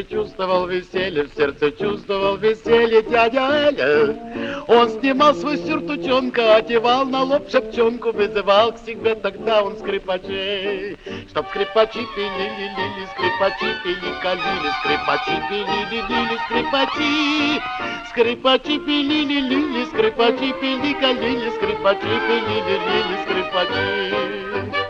сердце чувствовал веселье, в сердце чувствовал веселье дядя Эля. Он снимал свой сюртучонка, одевал на лоб шапчонку, вызывал к себе тогда он скрипачей. Чтоб скрипачи пили-ли-ли-ли, скрипачи пили-калили, скрипачи пили-ли-ли-ли, скрипачи. Скрипачи пили-ли-ли-ли, скрипачи пили-калили, скрипачи пили-ли-ли-ли, скрипачи.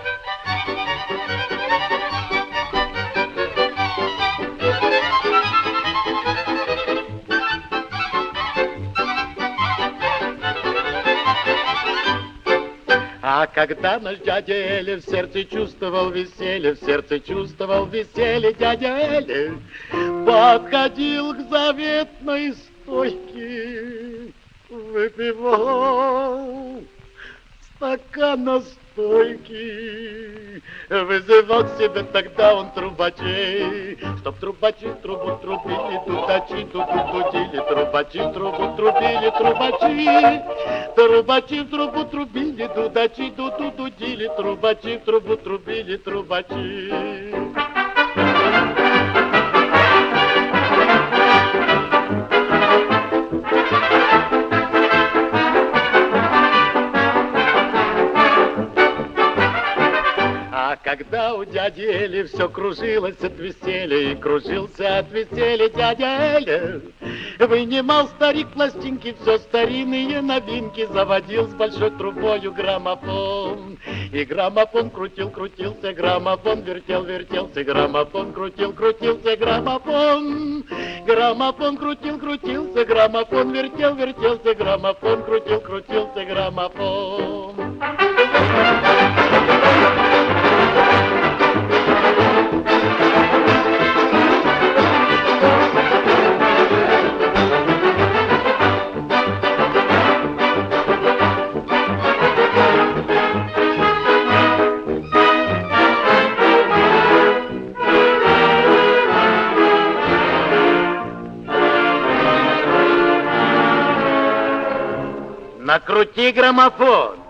А когда наш дядя Эля в сердце чувствовал веселье, в сердце чувствовал веселье дядя Эля, подходил к заветной стойке, выпивал стакан настойки, вызывал к себе тогда он трубачей, чтоб трубачи трубу трубили, дудачи дуду дудили, трубачи трубу трубили, трубачи, трубачи в трубу трубили, дудачи дуду дудили, трубачи в трубу трубили, трубачи. А когда у дяди Эли все кружилось от веселья, и кружился от веселья дядя Эля, вынимал старик пластинки, все старинные новинки, заводил с большой трубою граммофон. И граммофон крутился, граммофон вертелся, граммофон крутился, граммофон. Граммофон крутился, граммофон вертелся, граммофон крутился, граммофон. Накрути граммофон.